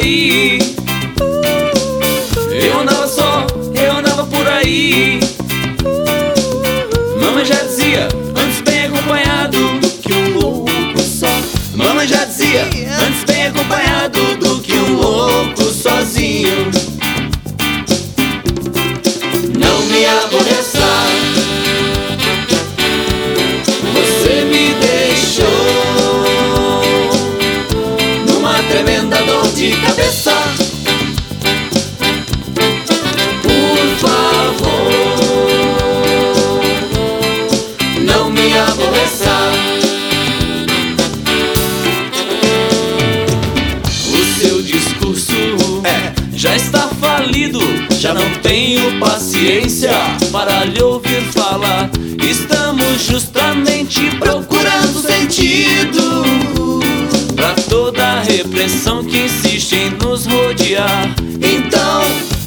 aí. Eu andava só, eu andava por aí. Mamãe já dizia, antes bem acompanhado do que um louco só. Mamãe já dizia, antes bem acompanhado do que um louco sozinho. Não me aborreça, você me deixou numa tremenda dor de cabeça. Por favor, não me aborreça. O seu discurso já está falido. Já não tenho paciência para lhe ouvir falar. Estamos justamente procurando sentido pra toda a repressão que insiste em nos rodear. Então,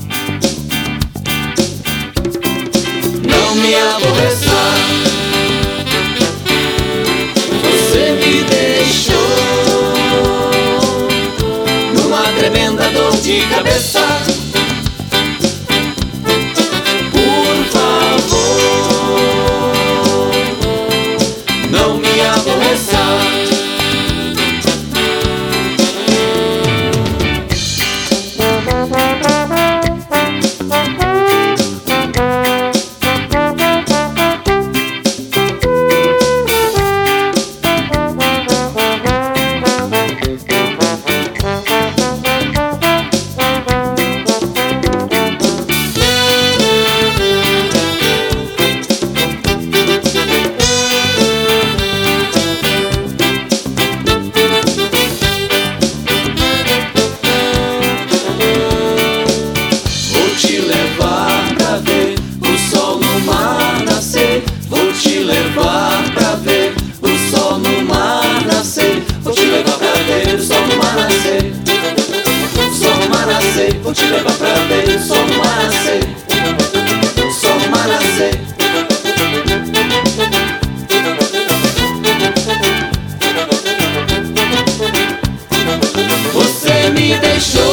não me aborreça, você me deixou numa tremenda dor de cabeça. Por favor, não me aborreça. Levar pra ver o sol no mar nascer. Vou te levar pra ver o sol no mar nascer. O sol no mar nascer. Vou te levar pra ver o sol no mar nascer. O sol no mar nascer. Você me deixou